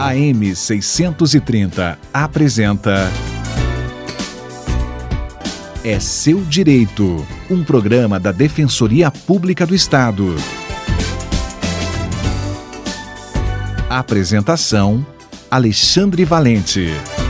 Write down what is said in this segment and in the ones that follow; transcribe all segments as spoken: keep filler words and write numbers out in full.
A M seiscentos e trinta apresenta É Seu Direito, um programa da Defensoria Pública do Estado. Apresentação: Alexandre Valente.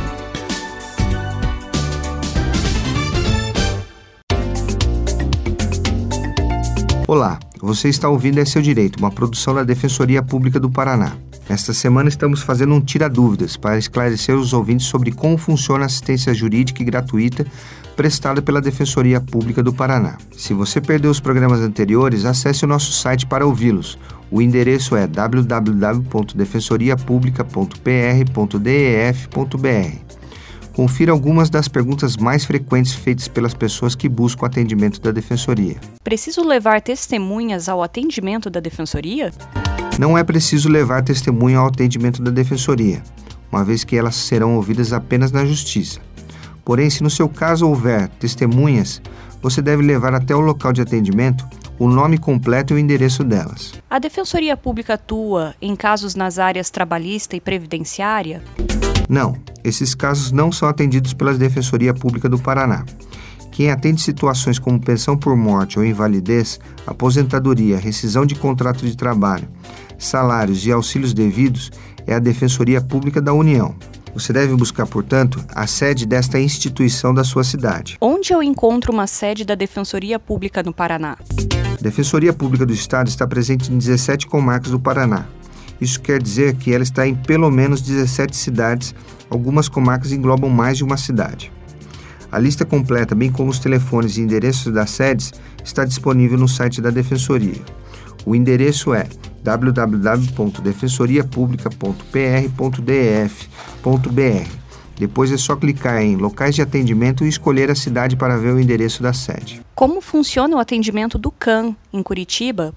Olá, você está ouvindo É Seu Direito, uma produção da Defensoria Pública do Paraná. Esta semana estamos fazendo um tira-dúvidas para esclarecer os ouvintes sobre como funciona a assistência jurídica e gratuita prestada pela Defensoria Pública do Paraná. Se você perdeu os programas anteriores, acesse o nosso site para ouvi-los. O endereço é w w w ponto defensoria publica ponto p r ponto d e f ponto b r. Confira algumas das perguntas mais frequentes feitas pelas pessoas que buscam atendimento da Defensoria. Preciso levar testemunhas ao atendimento da Defensoria? Não é preciso levar testemunha ao atendimento da Defensoria, uma vez que elas serão ouvidas apenas na Justiça. Porém, se no seu caso houver testemunhas, você deve levar até o local de atendimento o nome completo e o endereço delas. A Defensoria Pública atua em casos nas áreas trabalhista e previdenciária? Não, esses casos não são atendidos pela Defensoria Pública do Paraná. Quem atende situações como pensão por morte ou invalidez, aposentadoria, rescisão de contrato de trabalho, salários e auxílios devidos é a Defensoria Pública da União. Você deve buscar, portanto, a sede desta instituição da sua cidade. Onde eu encontro uma sede da Defensoria Pública no Paraná? A Defensoria Pública do Estado está presente em dezessete comarcas do Paraná. Isso quer dizer que ela está em pelo menos dezessete cidades, algumas comarcas englobam mais de uma cidade. A lista completa, bem como os telefones e endereços das sedes, está disponível no site da Defensoria. O endereço é w w w ponto defensoria publica ponto p r ponto d e f ponto b r. Depois é só clicar em Locais de Atendimento e escolher a cidade para ver o endereço da sede. Como funciona o atendimento do C A M em Curitiba?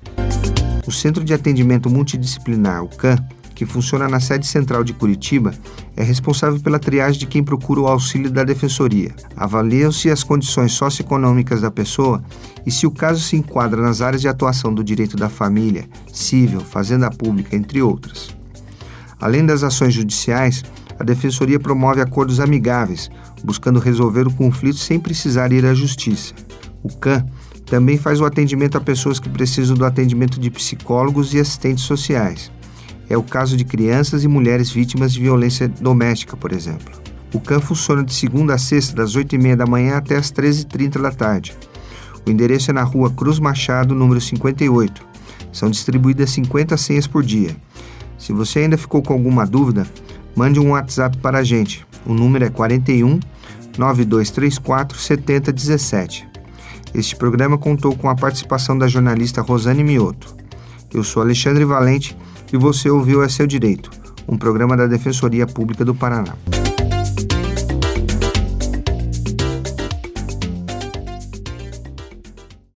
O Centro de Atendimento Multidisciplinar, o C A M, que funciona na sede central de Curitiba, é responsável pela triagem de quem procura o auxílio da Defensoria. Avaliam-se as condições socioeconômicas da pessoa e se o caso se enquadra nas áreas de atuação do direito da família, civil, fazenda pública, entre outras. Além das ações judiciais, a Defensoria promove acordos amigáveis, buscando resolver o conflito sem precisar ir à Justiça. O C A M também faz o atendimento a pessoas que precisam do atendimento de psicólogos e assistentes sociais. É o caso de crianças e mulheres vítimas de violência doméstica, por exemplo. O C A M funciona de segunda a sexta, das oito e meia da manhã até as treze e trinta da tarde. O endereço é na rua Cruz Machado, número cinquenta e oito. São distribuídas cinquenta senhas por dia. Se você ainda ficou com alguma dúvida, mande um WhatsApp para a gente. O número é quarenta e um, nove dois três quatro, setenta dezessete. Este programa contou com a participação da jornalista Rosane Mioto. Eu sou Alexandre Valente e você ouviu É Seu Direito, um programa da Defensoria Pública do Paraná.